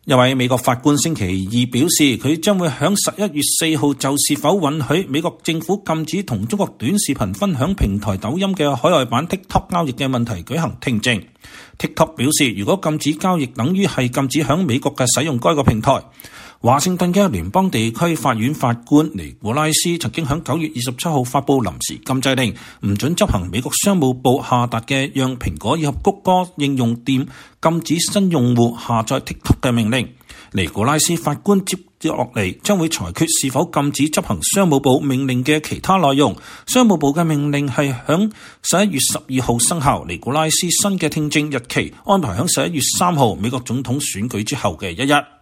一位美國法官星期二表示，佢將會喺11月4號就是否允許美國政府禁止同中國短視頻分享平台抖音嘅海外版 TikTok 交易嘅問題舉行聽證。TikTok 表示，如果禁止交易等於係禁止喺美國嘅使用該個平台。華盛頓嘅聯邦地區法院法官尼古拉斯曾經喺9月27號發布臨時禁制令，唔准執行美國商務部下達嘅讓蘋果以及谷歌應用店禁止新用戶下載 TikTok 嘅命令。尼古拉斯法官接落嚟將會裁決是否禁止執行商務部命令嘅其他內容。商務部嘅命令係響11月12號生效。尼古拉斯新嘅聽證日期安排響11月3號美國總統選舉之後嘅一日。